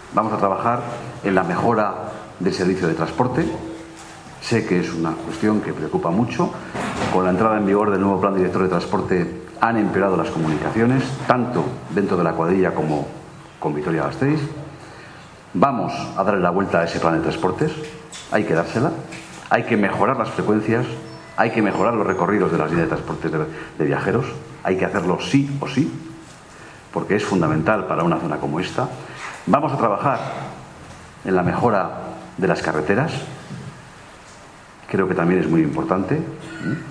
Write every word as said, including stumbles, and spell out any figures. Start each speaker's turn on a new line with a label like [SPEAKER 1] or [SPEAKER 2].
[SPEAKER 1] Vamos a trabajar en la mejora del servicio de transporte. Sé que es una cuestión que preocupa mucho. Con la entrada en vigor del nuevo Plan Director de Transporte han empeorado las comunicaciones, tanto dentro de la cuadrilla como con Vitoria-Gasteiz. Vamos a darle la vuelta a ese plan de transportes. Hay que dársela. Hay que mejorar las frecuencias. Hay que mejorar los recorridos de las líneas de transporte de, de viajeros. Hay que hacerlo sí o sí, porque es fundamental para una zona como esta. Vamos a trabajar en la mejora de las carreteras. Creo que también es muy importante.